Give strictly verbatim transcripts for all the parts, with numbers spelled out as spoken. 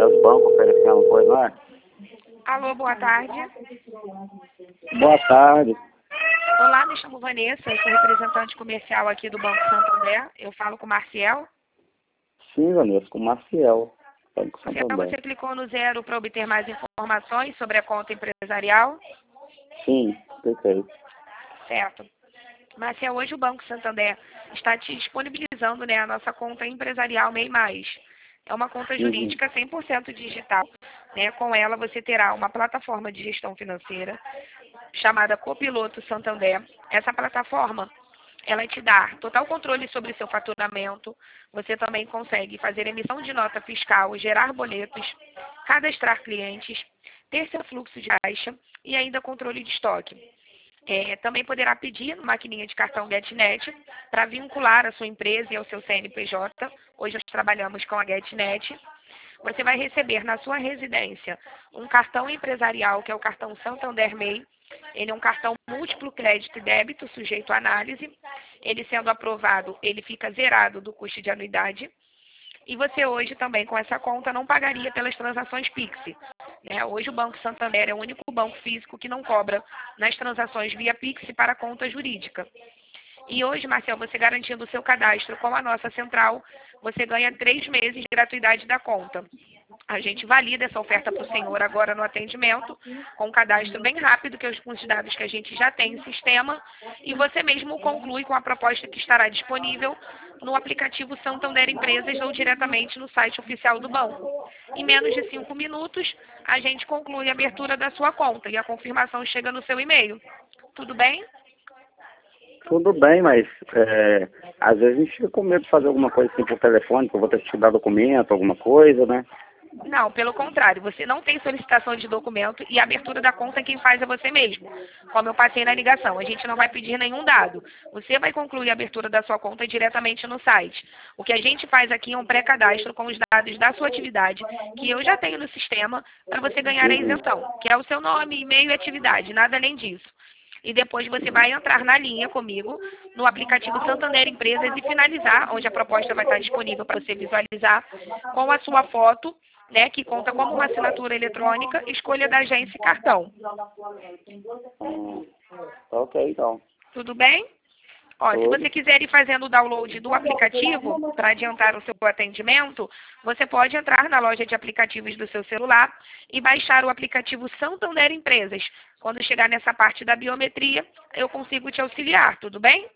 é os bancos oferecendo coisa, não é? Alô, boa tarde. Boa tarde. Olá, me chamo Vanessa, eu sou representante comercial aqui do Banco Santander. Eu falo com o Marcial. Sim, Vanessa, com o Maciel. Banco Marcial, Santander. você clicou no zero para obter mais informações sobre a conta empresarial? Sim, perfeito. Certo. Marcial, hoje o Banco Santander está te disponibilizando, né, a nossa conta empresarial MEI Mais. É uma conta jurídica cem por cento digital. Né? Com ela você terá uma plataforma de gestão financeira chamada Copiloto Santander. Essa plataforma, ela te dá total controle sobre seu faturamento. Você também consegue fazer emissão de nota fiscal, gerar boletos, cadastrar clientes, ter seu fluxo de caixa e ainda controle de estoque. É, também poderá pedir uma maquininha de cartão GetNet para vincular a sua empresa e ao seu C N P J. Hoje nós trabalhamos com a GetNet. Você vai receber na sua residência um cartão empresarial, que é o cartão Santander MEI. Ele é um cartão múltiplo crédito e débito, sujeito à análise. Ele sendo aprovado, ele fica zerado do custo de anuidade. E você hoje também, com essa conta, não pagaria pelas transações Pix. Né? Hoje o Banco Santander é o único banco físico que não cobra nas transações via Pix para a conta jurídica. E hoje, Marcel, você garantindo o seu cadastro com a nossa central, você ganha três meses de gratuidade da conta. A gente valida essa oferta para o senhor agora no atendimento, com um cadastro bem rápido, que é com os dados que a gente já tem em sistema, e você mesmo conclui com a proposta que estará disponível no aplicativo Santander Empresas ou diretamente no site oficial do banco. Em menos de cinco minutos, a gente conclui a abertura da sua conta e a confirmação chega no seu e-mail. Tudo bem? Tudo bem, mas é, às vezes a gente fica com medo de fazer alguma coisa assim por telefone, que eu vou ter que te dar documento, alguma coisa, né? Não, pelo contrário, você não tem solicitação de documento e a abertura da conta quem faz é você mesmo, como eu passei na ligação. A gente não vai pedir nenhum dado. Você vai concluir a abertura da sua conta diretamente no site. O que a gente faz aqui é um pré-cadastro com os dados da sua atividade, que eu já tenho no sistema, para você ganhar a isenção, que é o seu nome, e-mail e atividade, nada além disso. E depois você vai entrar na linha comigo, no aplicativo Santander Empresas e finalizar, onde a proposta vai estar disponível para você visualizar, com a sua foto, né, que conta como uma assinatura eletrônica, escolha da agência e cartão. Hum, ok, então. Tudo bem? Ó, se Tudo. você quiser ir fazendo o download do aplicativo para adiantar o seu atendimento, você pode entrar na loja de aplicativos do seu celular e baixar o aplicativo Santander Empresas. Quando chegar nessa parte da biometria, eu consigo te auxiliar, tudo bem?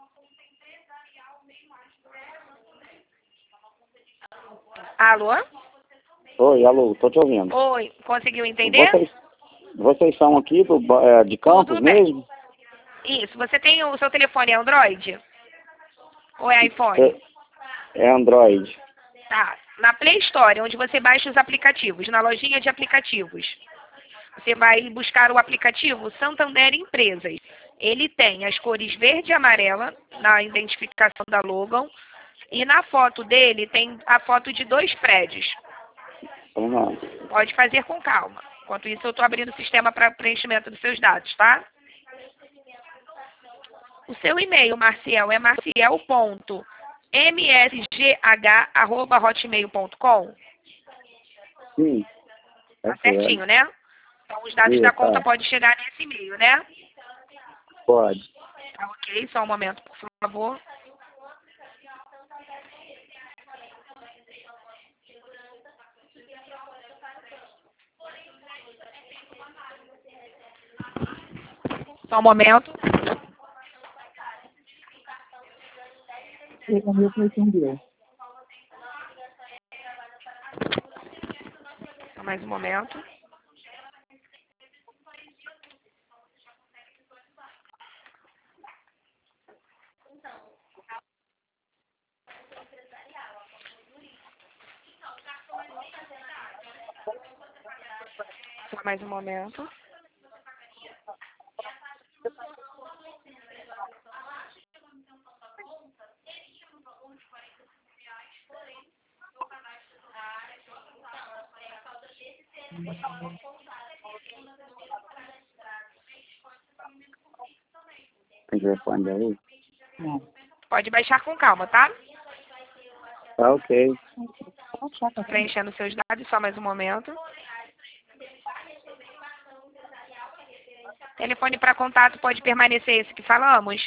Alô? Oi, alô, tô te ouvindo. Oi, conseguiu entender? Vocês, vocês são aqui do, é, de Campos Tudo bem. mesmo? Isso, você tem o seu telefone é Android? Ou é iPhone? É, é Android. Tá. Na Play Store, onde você baixa os aplicativos, na lojinha de aplicativos. Você vai buscar o aplicativo Santander Empresas. Ele tem as cores verde e amarela na identificação da logo. E na foto dele tem a foto de dois prédios. Uhum. Pode fazer com calma. Enquanto isso, eu estou abrindo o sistema para preenchimento dos seus dados, tá? O seu e-mail, Marciel, é marciel ponto m s g h arroba hotmail ponto com? Sim. É Tá certinho, certo. né? Então, os dados Sim, da tá. conta podem chegar nesse e-mail, né? Pode. Tá ok? Só um momento, por favor. Só um momento. Só mais um momento. Só mais um momento. Tem telefone aí? Pode baixar com calma, tá? Tá ok. Preenchendo seus dados, só mais um momento. Telefone para contato pode permanecer esse que falamos?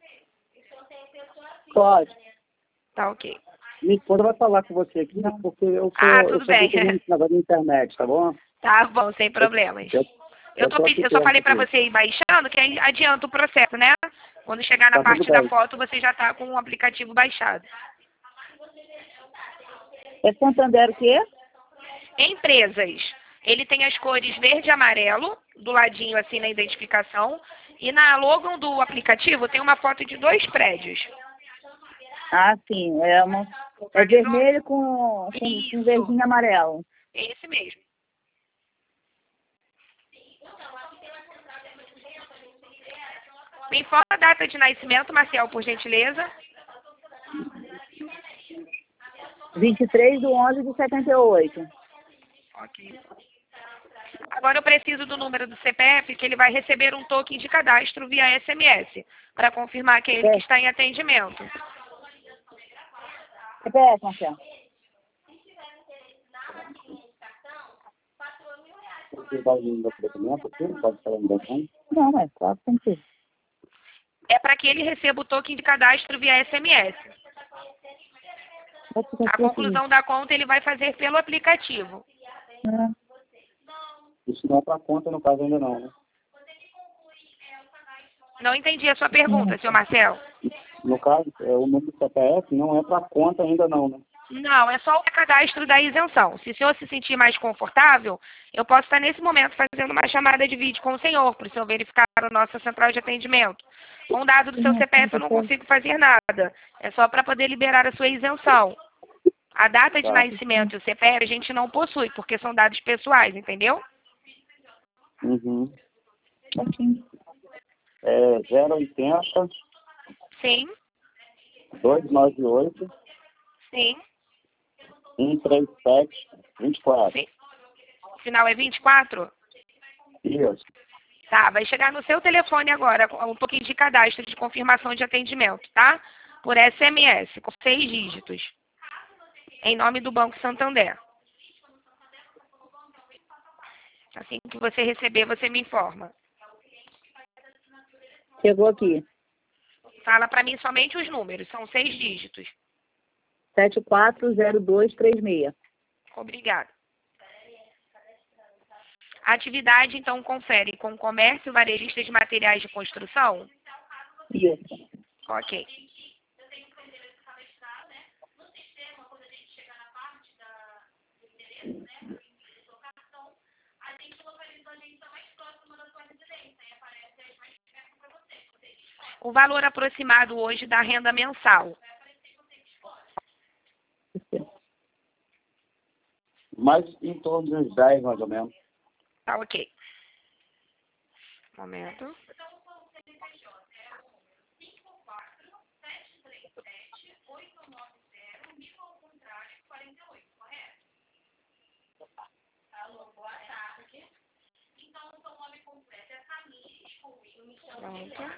Pode. Tá ok. Minha esposa vai falar com você aqui, porque eu sou, Ah, eu tudo sou bem. dependente da internet, tá bom? Tá bom, sem problemas. Eu, Eu, tô, tô pedi- aqui eu só falei perto para aqui. você ir baixando, que aí adianta o processo, né? Quando chegar na Tá tudo parte da bem. foto, você já tá com o aplicativo baixado. É Santander o quê? Empresas. Ele tem as cores verde e amarelo, do ladinho assim na identificação. E na logo do aplicativo tem uma foto de dois prédios. Ah, sim. É, uma, é vermelho com, com, Isso. com verdinho e amarelo. É esse mesmo. Me informa a data de nascimento, Marcel, por gentileza. vinte e três de onze de setenta e oito. Ok. Agora eu preciso do número do C P F, que ele vai receber um token de cadastro via S M S, para confirmar que é ele que está em atendimento. C P F, Marcelo. Você vai vir no documento aqui? Pode falar no documento? Não, é claro que tem que ser. É para que ele receba o token de cadastro via S M S. Pode ficar A aqui, conclusão da conta ele vai fazer pelo aplicativo. É. Isso não é para conta, no caso, ainda não, né? Não entendi a sua pergunta, senhor Marcel. No caso, é, o número do C P F não é para conta ainda não, né? Não, é só o cadastro da isenção. Se o senhor se sentir mais confortável, eu posso estar nesse momento fazendo uma chamada de vídeo com o senhor, para o senhor verificar a nossa central de atendimento. Com o dado do seu C P F eu não consigo fazer nada. É só para poder liberar a sua isenção. A data de Tá. nascimento e o C P F a gente não possui, porque são dados pessoais, entendeu? Uhum. É zero oitenta, Sim, duzentos e noventa e oito, sim. cento e trinta e sete, vinte e quatro. Sim. O final é vinte e quatro? Isso. Tá, vai chegar no seu telefone agora um pouquinho de cadastro de confirmação de atendimento, tá? Por S M S, com seis dígitos. Em nome do Banco Santander. Assim que você receber, você me informa. Chegou aqui. Fala para mim somente os números, são seis dígitos. sete quatro zero dois três seis. Obrigada. A atividade, então, confere com o comércio varejista de materiais de construção? Isso. Ok. O valor aproximado hoje da renda mensal. Mas em torno dos dez, mais ou menos. Tá ok. Momento. Pronto.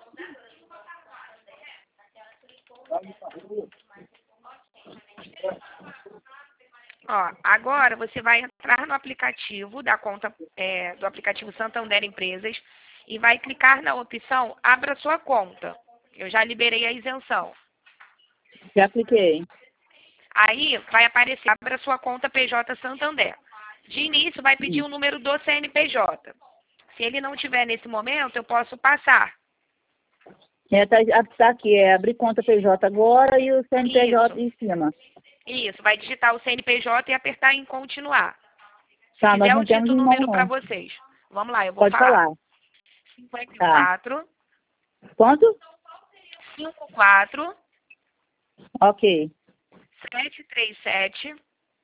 Ó, agora você vai entrar no aplicativo da conta é, do aplicativo Santander Empresas e vai clicar na opção Abra sua conta. Eu já liberei a isenção. Já cliquei. Aí vai aparecer Abra sua conta P J Santander. De início vai pedir o número do C N P J. Se ele não tiver nesse momento, eu posso passar. É, tá, tá aqui, é abrir conta P J agora e o C N P J Isso. em cima. Isso, vai digitar o C N P J e apertar em continuar. Se Tá, nós quiser, não eu temos digito o nenhum número não. para vocês. Vamos lá, eu vou Pode falar. falar. cinquenta e Tá. quatro, Quanto? cinquenta e quatro, Ok. sete três sete,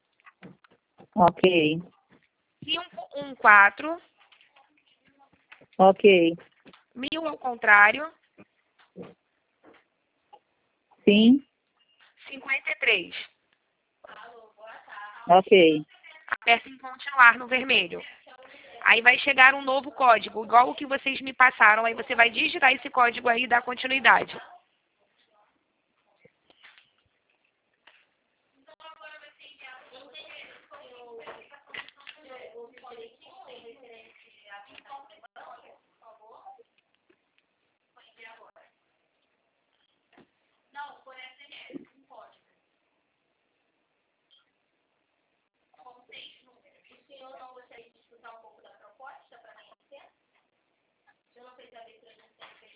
Ok. cinco um quatro, Ok. mil ao contrário, Sim. cinquenta e três. Ok. Aperta em continuar no vermelho. Aí vai chegar um novo código, igual o que vocês me passaram. Aí você vai digitar esse código aí e dar continuidade.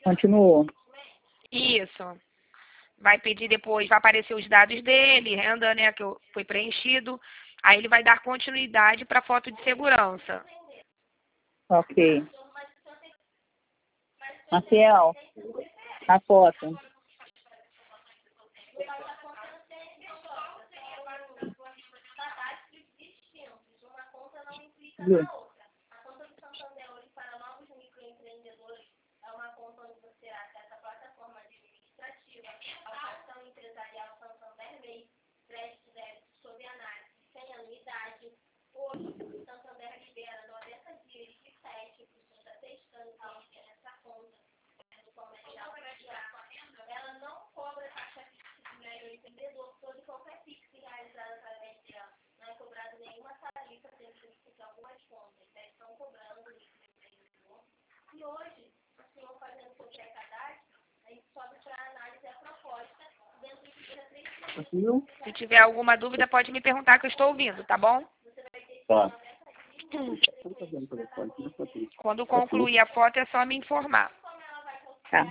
Continuou. Isso. Vai pedir depois, vai aparecer os dados dele, renda, né, que eu- foi preenchido. Aí ele vai dar continuidade para a foto de segurança. Ok. Maciel, a foto. Viu? Viu? Se tiver alguma dúvida, pode me perguntar que eu estou ouvindo, tá bom? Tá. Quando concluir a foto, é só me informar. Tá.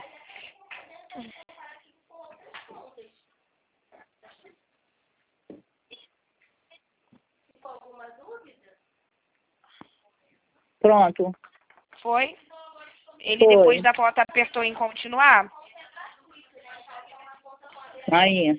Pronto. Foi? Ele, Foi. depois da foto, apertou em continuar? Aí.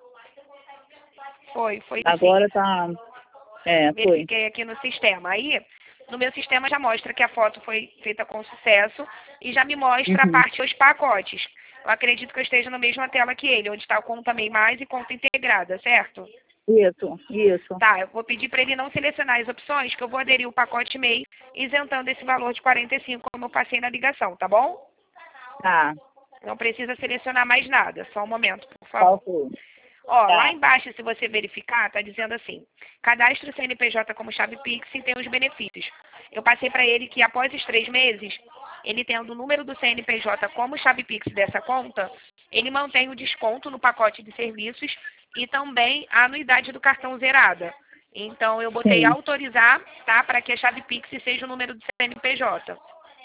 Foi, foi sim. Agora tá. É, foi. Verifiquei aqui no sistema. Aí, no meu sistema já mostra que a foto foi feita com sucesso e já me mostra Uhum. a parte dos pacotes. Eu acredito que eu esteja na mesma tela que ele, onde está o conta MEI Mais e conta integrada, certo? Isso, isso. Tá, eu vou pedir para ele não selecionar as opções, que eu vou aderir o pacote MEI, isentando esse valor de quarenta e cinco, como eu passei na ligação, tá bom? Tá. Não precisa selecionar mais nada, só um momento, por Qual favor. foi? Ó, Tá. lá embaixo, se você verificar, tá dizendo assim, cadastre o C N P J como chave Pix e tem os benefícios. Eu passei para ele que após os três meses, ele tendo o número do C N P J como chave Pix dessa conta, ele mantém o desconto no pacote de serviços e também a anuidade do cartão zerada. Então, eu botei Sim. autorizar, tá, para que a chave Pix seja o número do C N P J.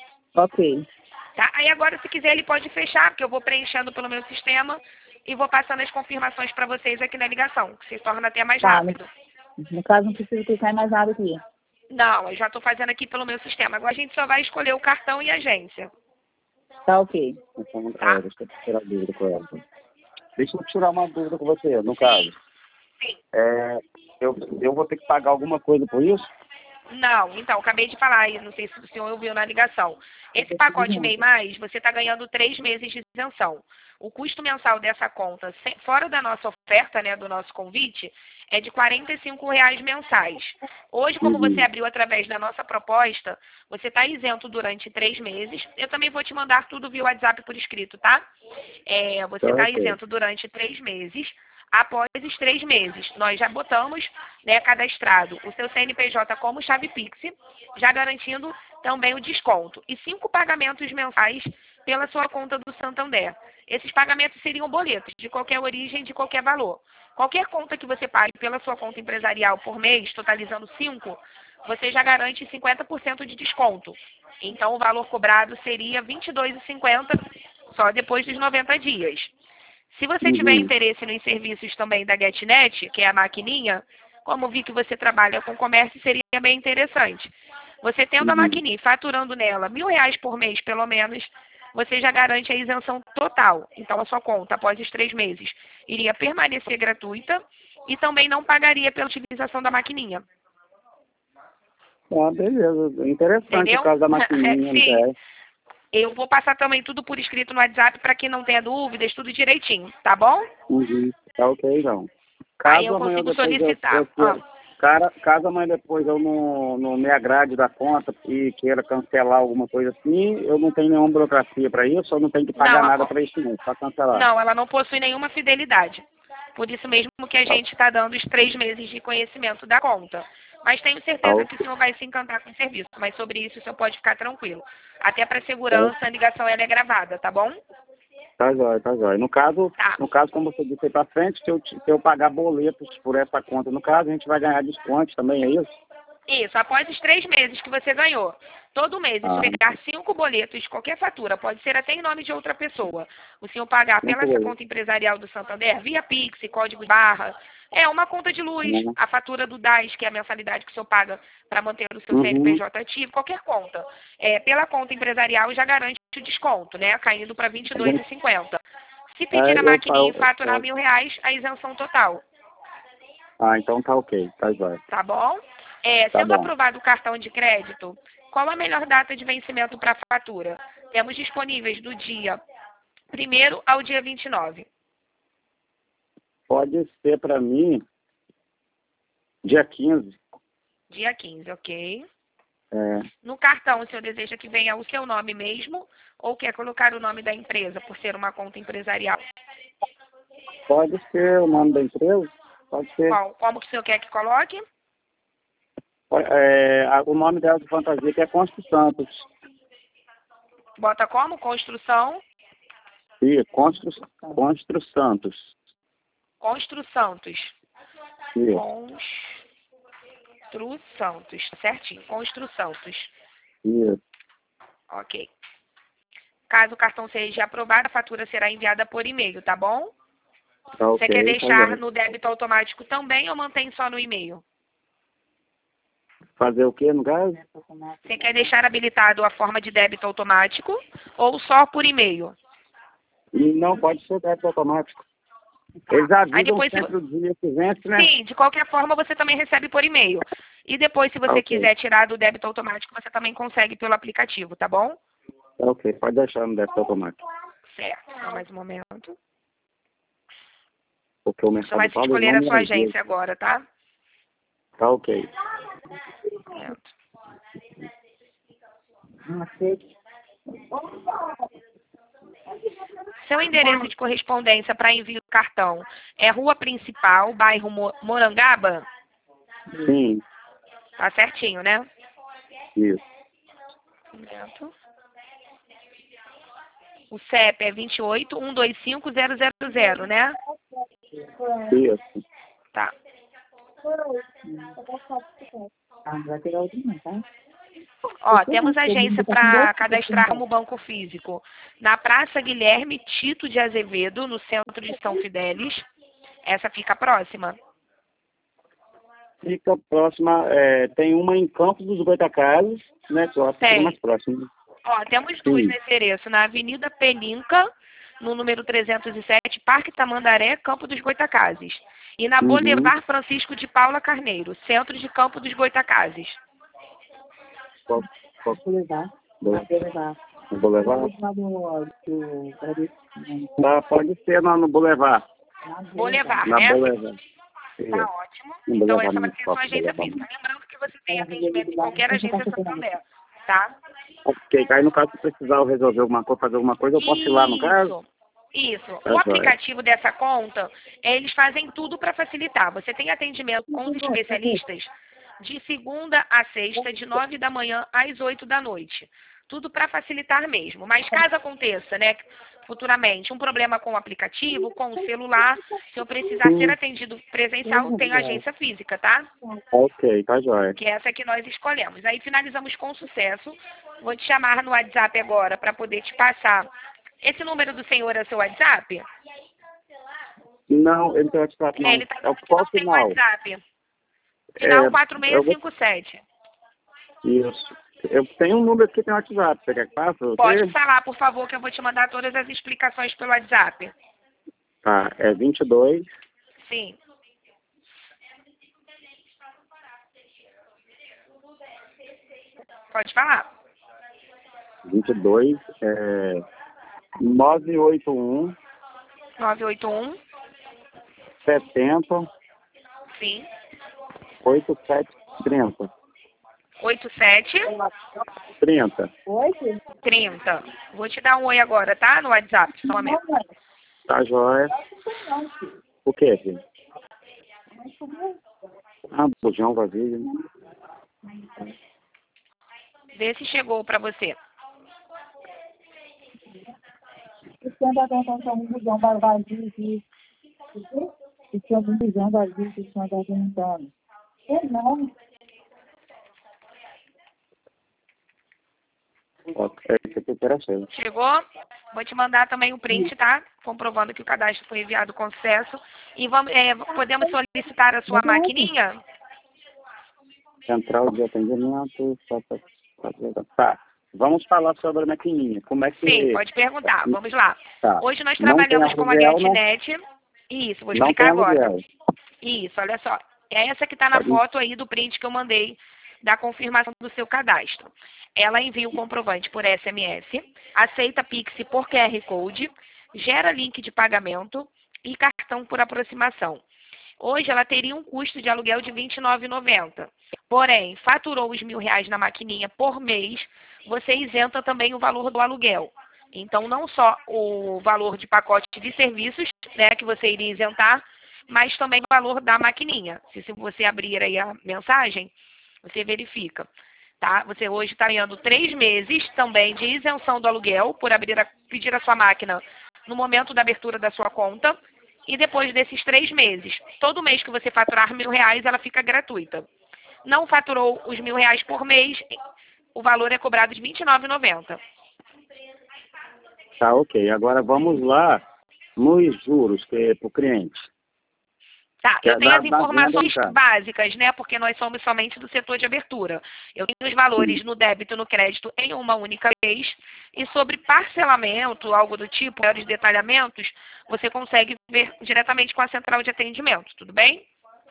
Ok. Tá? Aí agora, se quiser, ele pode fechar, porque eu vou preenchendo pelo meu sistema e vou passando as confirmações para vocês aqui na ligação, que se torna até mais Tá, rápido. No, no caso, não precisa clicar em mais nada aqui. Não, eu já estou fazendo aqui pelo meu sistema. Agora a gente só vai escolher o cartão e a agência. Tá ok. Então, Tá. é, deixa eu tirar a dúvida com ela. Deixa eu tirar uma dúvida com você, no caso. Sim. É, eu, eu vou ter que pagar alguma coisa por isso? Não, então, acabei de falar, e não sei se o senhor ouviu na ligação. Esse pacote MEI Mais, você está ganhando três meses de isenção. O custo mensal dessa conta, sem- fora da nossa oferta, né, do nosso convite, é de quarenta e cinco reais mensais. Hoje, como Uhum. você abriu através da nossa proposta, você está isento durante três meses. Eu também vou te mandar tudo via WhatsApp por escrito, tá? É, você Tá, está ok. isento durante três meses. Após os três meses, nós já botamos, né, cadastrado o seu C N P J como chave Pix, já garantindo também o desconto. E cinco pagamentos mensais pela sua conta do Santander. Esses pagamentos seriam boletos, de qualquer origem, de qualquer valor. Qualquer conta que você pague pela sua conta empresarial por mês, totalizando cinco, você já garante cinquenta por cento de desconto. Então, o valor cobrado seria vinte e dois reais e cinquenta centavos só depois dos noventa dias. Se você Uhum. tiver interesse nos serviços também da GetNet, que é a maquininha, como vi que você trabalha com comércio, seria bem interessante. Você tendo a Uhum. maquininha e faturando nela mil reais por mês, pelo menos, você já garante a isenção total. Então, a sua conta, após os três meses, iria permanecer gratuita e também não pagaria pela utilização da maquininha. Ah, beleza. Interessante Entendeu? o caso da maquininha, Sim. né? Eu vou passar também tudo por escrito no WhatsApp para que não tenha dúvidas, tudo direitinho, tá bom? Uhum. Tá ok, então. Aí Caso eu amanhã consigo depois eu, solicitar. eu, Ó. eu, cara, caso amanhã depois eu não, não me agrade da conta e queira cancelar alguma coisa assim, eu não tenho nenhuma burocracia para isso, eu não tenho que pagar Não, nada a- para isso não, só cancelar. Não, ela não possui nenhuma fidelidade. Por isso mesmo que a gente está dando os três meses de conhecimento da conta. Mas tenho certeza Tá, que o senhor vai se encantar com o serviço. Mas sobre isso o senhor pode ficar tranquilo. Até para segurança, a ligação ela é gravada, tá bom? tá jóia, tá jóia. No caso, Tá. no caso, como você disse aí pra frente, se eu, se eu pagar boletos por essa conta, no caso, a gente vai ganhar desconto também, é isso? Isso, após os três meses que você ganhou. Todo mês, se Ah, pegar cinco boletos, qualquer fatura, pode ser até em nome de outra pessoa. O senhor pagar pela muito essa bem. conta empresarial do Santander, via Pix, código de barra, é uma conta de luz, Uhum. a fatura do D A S, que é a mensalidade que o senhor paga para manter o seu Uhum. C N P J ativo, qualquer conta. É, pela conta empresarial já garante o desconto, né? Caindo para vinte e dois reais e cinquenta centavos. Se pedir É, a eu maquininha e falo, faturar eu- mil reais, a isenção total. ah, então tá ok, tá jóia. Tá bom? É, Tá sendo bom. aprovado o cartão de crédito, qual a melhor data de vencimento para a fatura? Temos disponíveis do dia primeiro ao dia vinte e nove. Pode ser para mim dia quinze. Dia quinze, ok. É, No cartão, o senhor deseja que venha o seu nome mesmo ou quer colocar o nome da empresa, por ser uma conta empresarial? pode ser o nome da empresa? Pode ser. Qual, como que o senhor quer que coloque? É, a- o nome dela de fantasia que é Constro Santos. Bota como? Construção. Sim, Constro, Constro Santos. Constru Santos. Sim. Constru Santos. Certinho. Constru Santos. Sim. Ok. Caso o cartão seja aprovado, a fatura será enviada por e-mail, tá bom? Tá Você ok. quer Tá deixar jóia. no débito automático também ou mantém só no e-mail? Fazer o que no caso? Você quer deixar habilitado a forma de débito automático ou só por e-mail? Não pode ser débito automático. Eles Aí avisam depois, se... sempre o dia que vence, né? Sim, de qualquer forma você também recebe por e-mail. E depois, se Tá você ok. quiser tirar do débito automático, você também consegue pelo aplicativo, tá bom? Tá ok. Pode deixar no débito automático. Certo. Só mais um momento. Porque o Você Mercado vai se Pago escolher não a me sua avisa. agência agora, tá? Tá ok. Certo. Seu endereço de correspondência para envio do cartão é Rua Principal, bairro Mo- Morangaba? Sim, Tá certinho, né? isso. Momento. O C E P é vinte e oito, um dois cinco, zero zero zero, né? Isso. Tá. Ah, vai pegar outro não, tá? Ó, temos agência para cadastrar como banco físico na Praça Guilherme Tito de Azevedo, no centro de São Fidélis. Essa fica próxima. Fica próxima, é, tem uma em Campos dos Goitacazes, né? Que eu acho que fica Tem. mais próximo. Ó, temos duas Sim. nesse endereço, na Avenida Peninca, no número trezentos e sete, Parque Tamandaré, Campo dos Goitacazes. E na Uhum. Boulevard Francisco de Paula Carneiro, centro de Campo dos Goitacazes. Qual, qual, Vou levar. vou, Vou levar. no Boulevard? Vou levar do... do... Tá, pode ser no, no Boulevard. Boulevard, Na né? Boulevard. Tá Isso. ótimo. No Então Boulevard essa vai ser a sua Municipal. agência Boulevard. física. Lembrando que você tem atendimento em qualquer agência Santander, tá? Ok, aí no caso, se precisar eu resolver alguma coisa, fazer alguma coisa, eu posso ir lá no caso? Isso. Isso. Tá O jóia. aplicativo dessa conta, eles fazem tudo para facilitar. Você tem atendimento com os especialistas de segunda a sexta, de nove da manhã às oito da noite. Tudo para facilitar mesmo. Mas caso aconteça, né, futuramente, um problema com o aplicativo, com o celular, se eu precisar Sim. ser atendido presencial, tem agência física, tá? Ok, tá jóia. Que é essa que nós escolhemos. Aí finalizamos com sucesso. Vou te chamar no WhatsApp agora para poder te passar. Esse número do senhor é o seu WhatsApp? Não, ele tem WhatsApp não. É, ele está É o dizendo que qual não tem final? WhatsApp. Final É, quatro eu seis vou... cinco sete. Isso. Eu tenho um número que tem WhatsApp. Você quer que passe? Você? Pode falar, por favor, que eu vou te mandar todas as explicações pelo WhatsApp. Tá, é vinte e dois, Sim. Pode falar. vinte e dois, é, nove oito um, nove oito um. setenta, Sim. oitenta e sete, trinta. oito sete. trinta. trinta. Vou te dar um oi agora, tá? No WhatsApp. Só um momento. Tá jóia. O que, filho? Ah, bujão vazio. Né? Vê se chegou para você. Sustenta a contenção do bujão vazio aqui. Isso é um bujão vazio que o senhor está perguntando. É não. Ok, isso aqui é interessante. Chegou? Vou te mandar também o print, tá? Comprovando que o cadastro foi enviado com sucesso. E vamos, é, podemos solicitar a sua maquininha? Central de atendimento. Tá, tá, tá, tá. Vamos falar sobre a maquininha. Como é que... Sim, pode perguntar. Vamos lá. Tá. Hoje nós Não tem trabalhamos com a aluguel, não, GetNet. Isso, vou não explicar tem agora. aluguel. Isso, olha só. É essa que está na Pode- foto aí do print que eu mandei da confirmação do seu cadastro. Ela envia o comprovante por S M S, aceita Pix por Q R Code, gera link de pagamento e cartão por aproximação. Hoje ela teria um custo de aluguel de vinte e nove reais e noventa centavos. Porém, faturou os mil reais na maquininha por mês, você isenta também o valor do aluguel. Então, não só o valor de pacote de serviços, né, que você iria isentar, mas também o valor da maquininha. Se, se você abrir aí a mensagem, você verifica. Tá? Você hoje está ganhando três meses também de isenção do aluguel por abrir a, pedir a sua máquina no momento da abertura da sua conta. E depois desses três meses, todo mês que você faturar mil reais, ela fica gratuita. Não faturou os mil reais por mês, o valor é cobrado de vinte e nove reais e noventa centavos. Tá, ok. Agora vamos lá nos juros que é para o cliente. Tá, Que eu é tenho da- as da venda, informações no caso. básicas, né? Porque nós somos somente do setor de abertura. Eu tenho os valores no débito e no crédito em uma única vez. E sobre parcelamento, algo do tipo, maiores detalhamentos, você consegue ver diretamente com a central de atendimento, tudo bem?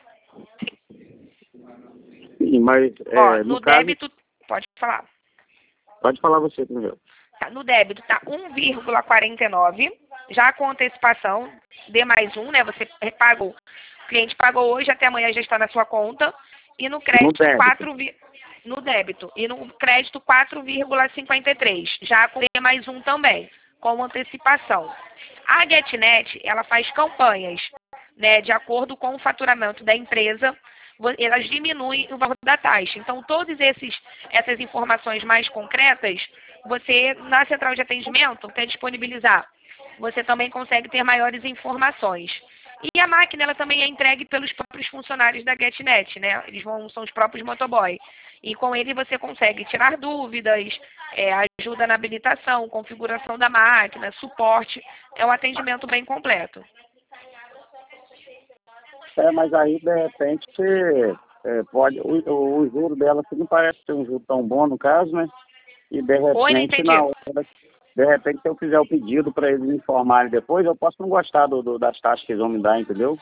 Sim, mas é, Ó, no, no caso... débito, pode falar. Pode falar você primeiro. Tá, no débito tá um vírgula quarenta e nove, já com antecipação, D mais um, né? Você pagou, o cliente pagou hoje, até amanhã já está na sua conta. E no crédito, débito. quatro, no débito. E no crédito, quatro vírgula cinquenta e três, já com D mais um também, com antecipação. A GetNet, ela faz campanhas, né, de acordo com o faturamento da empresa, elas diminuem o valor da taxa. Então, todas esses, essas informações mais concretas, você, na central de atendimento, quer disponibilizar. Você também consegue ter maiores informações. E a máquina, ela também é entregue pelos próprios funcionários da GetNet, né? Eles vão, são os próprios motoboy. E com ele você consegue tirar dúvidas, é, ajuda na habilitação, configuração da máquina, suporte. É um atendimento bem completo. É, mas aí, de repente, você, é, pode, o, o, o juro dela assim, não parece ser um juro tão bom, no caso, né? E, de Oi, não repente, entendi. na hora, de repente, se eu fizer o pedido para eles me informarem depois, eu posso não gostar do, do, das taxas que eles vão me dar, entendeu?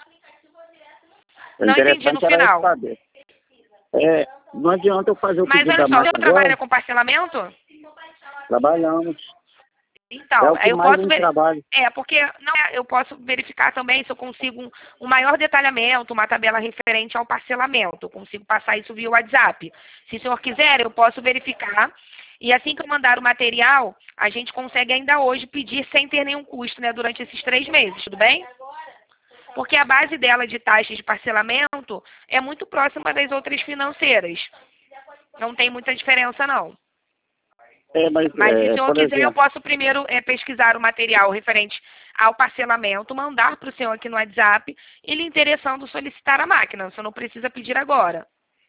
O Não entendi no interessante era final. saber. É, não adianta eu fazer o Mas pedido olha da só, o máquina seu trabalho agora, é com parcelamento? trabalhamos. É Então, o que eu mais posso em ver. trabalho. É, porque não, é, eu posso verificar também se eu consigo um, um maior detalhamento, uma tabela referente ao parcelamento. Eu consigo passar isso via WhatsApp. Se o senhor quiser, eu posso verificar. E assim que eu mandar o material, a gente consegue ainda hoje pedir sem ter nenhum custo, né, durante esses três meses, tudo bem? Porque a base dela de taxas de parcelamento é muito próxima das outras financeiras. Não tem muita diferença, não. É, mas, Mas se é, o senhor por quiser, eu exemplo, posso primeiro é, pesquisar o material referente ao parcelamento, mandar para o senhor aqui no WhatsApp e lhe interessando solicitar a máquina. O senhor não precisa pedir agora.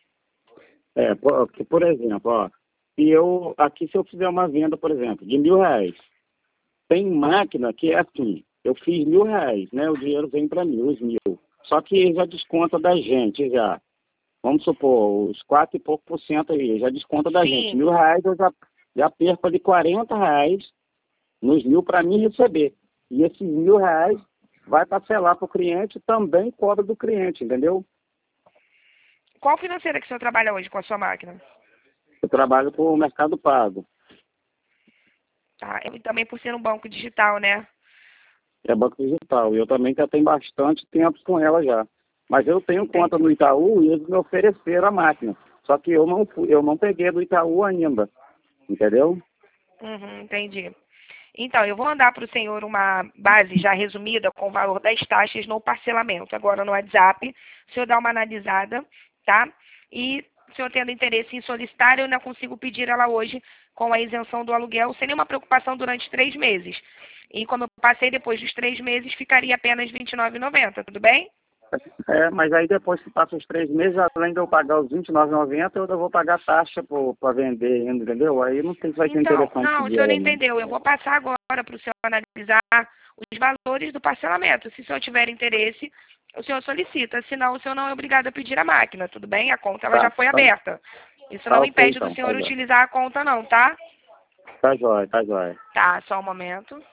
é, por, que, por exemplo, ó, se eu, aqui se eu fizer uma venda, por exemplo, de mil reais, tem máquina que é assim, eu fiz mil reais, né? O dinheiro vem para mim, os mil. Só que já desconta da gente, já. Vamos supor, os quatro e pouco por cento aí, já desconta da Sim. gente. Mil reais eu já, já perco ali quarenta reais nos mil para mim receber. E esses mil reais vai parcelar para o cliente, também cobra do cliente, entendeu? Qual financeira que o senhor trabalha hoje com a sua máquina? Eu trabalho com o Mercado Pago. Tá? E também por ser um banco digital, né? É banco digital. E eu também já tenho bastante tempo com ela já. Mas eu tenho Entendi. conta no Itaú e eles me ofereceram a máquina. Só que eu não fui, eu não peguei do Itaú ainda. Entendeu? Uhum, entendi. Então, eu vou mandar para o senhor uma base já resumida com o valor das taxas no parcelamento. Agora no WhatsApp, o senhor dá uma analisada, tá? E se o senhor tendo interesse em solicitar, eu ainda consigo pedir ela hoje com a isenção do aluguel, sem nenhuma preocupação durante três meses. E como eu passei depois dos três meses, ficaria apenas vinte e nove reais e noventa centavos, tudo bem? É, mas aí depois que passa os três meses, além de eu pagar os vinte e nove reais e noventa centavos, eu ainda vou pagar taxa para vender ainda, entendeu? Aí não sei se vai ser Então, interessante não, o seguir senhor não ela, não. entendeu. Eu vou passar agora para o senhor analisar os valores do parcelamento. Se o senhor tiver interesse, o senhor solicita. Senão, o senhor não é obrigado a pedir a máquina, tudo bem? A conta ela Tá, já foi tá, aberta. Isso tá não ok impede do então, tá senhor jóia. utilizar a conta não, tá? Tá jóia, tá jóia. Tá, só um momento.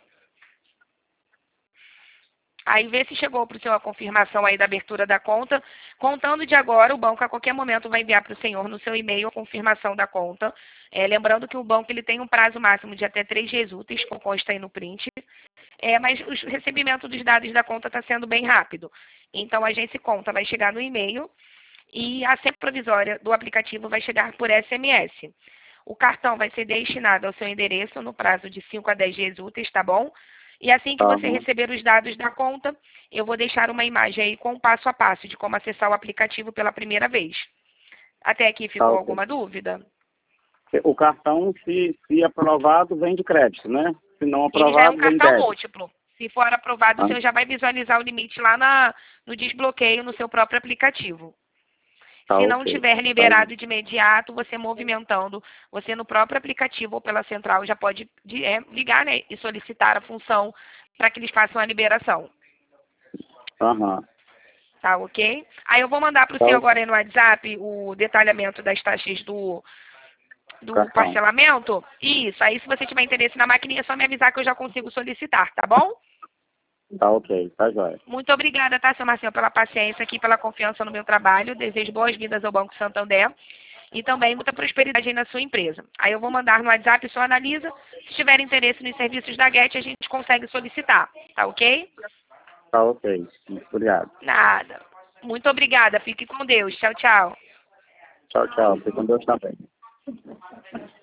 Aí vê se chegou para o senhor a confirmação aí da abertura da conta. Contando de agora, o banco a qualquer momento vai enviar para o senhor no seu e-mail a confirmação da conta. É, lembrando que o banco ele tem um prazo máximo de até três dias úteis, como consta aí no print. É, mas o recebimento dos dados da conta está sendo bem rápido. Então, a agência conta vai chegar no e-mail e a senha provisória do aplicativo vai chegar por S M S. O cartão vai ser destinado ao seu endereço no prazo de cinco a dez dias úteis, tá bom? E assim que Tá você bom. receber os dados da conta, eu vou deixar uma imagem aí com o passo a passo de como acessar o aplicativo pela primeira vez. Até aqui Tá ficou ok. alguma dúvida? O cartão, se, se aprovado, vem de crédito, né? Se não Ele já é um aprovado, vem cartão débito. múltiplo. Se for aprovado, o Ah, senhor já vai visualizar o limite lá na, no desbloqueio no seu próprio aplicativo. tá Se não ok. tiver Tá, liberado de imediato, você movimentando, você no próprio aplicativo ou pela central já pode de- é, ligar, né, e solicitar a função para que eles façam a liberação. aham. Tá ok? Aí eu vou mandar para o Tá senhor ok. agora aí no WhatsApp o detalhamento das taxas do, do Cartão. parcelamento. Isso, aí se você tiver interesse na maquininha, é só me avisar que eu já consigo solicitar, tá bom? Tá ok, tá jóia. Muito obrigada, tá, seu Marcelo, pela paciência aqui, pela confiança no meu trabalho. Desejo boas-vindas ao Banco Santander e também muita prosperidade aí na sua empresa. Aí eu vou mandar no WhatsApp, só analisa. Se tiver interesse nos serviços da Get, a gente consegue solicitar, tá ok? Tá ok. Obrigado. Nada. Muito obrigada. Fique com Deus. Tchau, tchau. Tchau, tchau. Fique com Deus também.